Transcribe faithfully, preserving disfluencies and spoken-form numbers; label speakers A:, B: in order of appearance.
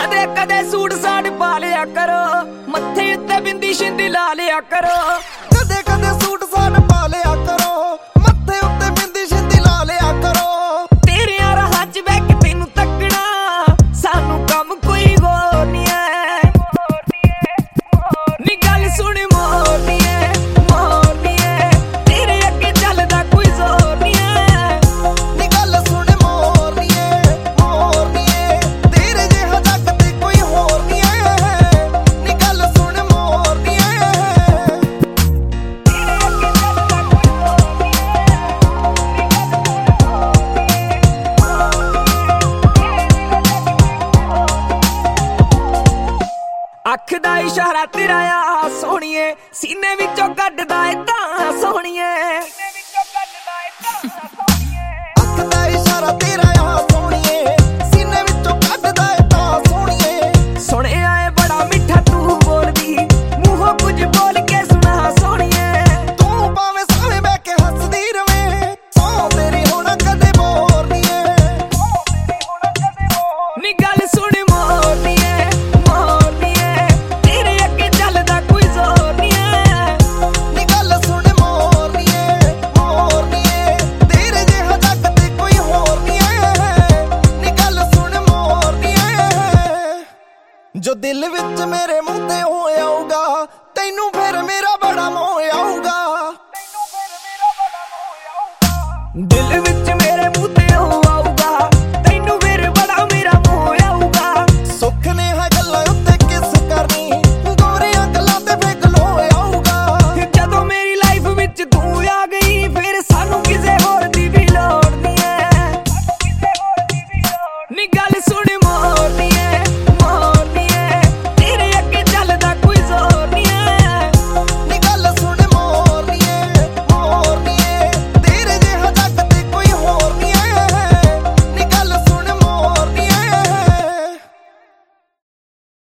A: कदे कदे सूट साड़ पा लिया करो, मत्थे उत्ते बिंदी शिंदी ला लिया करो।
B: कदे कदे सूट साड़ पा लिया करो, मत्थे उत्ते बिंदी शिंदी ला लिया करो।
A: तेरे राह च बैठ के तेनू तकना, सानू कम कोई होर नहीं है। नी गल सुन मोरनी है, मोरनी है, तेरे अगे चलदा कोई जोर नहीं है।
B: नी गल सुन मोरनी है, मोरनी है, तेरे जिहा जग ते कोई होर नहीं है। नी गल सुन मोरनी है,
A: तेरे अगे चलदा कोई जोर नहीं है। अख दा इशारा तेरा आ सोहणीए, सीने विचों कड्डदा ए तां सोहणीए।
B: अख दा इशारा तेरा आ सोहणीए, सीने विचों कड्डदा ए तां सोहणीए।
A: सुणिया ए बड़ा मिठा तू बोलदी, मूंहों कुछ बोल के सुना सोहणीए।
B: तू भावें सावें बैठ के हसदी रवें, सौ तेरी होना कदे बोर नहीं है।
A: नी गल सुन मोरनीए, मोरनीए, तेरे अगे चलदा कोई जोर नहीं है।
B: नी गल सुन मोरनी है, मोरनी है, तेरे जिहा जग ते कोई होर नहीं है। नी गल सुन मोरनी है, जो दिल विच मेरे मुंह ते हो आऊगा, तैनू फिर मेरा बड़ा मोह आऊगा।
A: दिल विच मेरे मुँह ते हो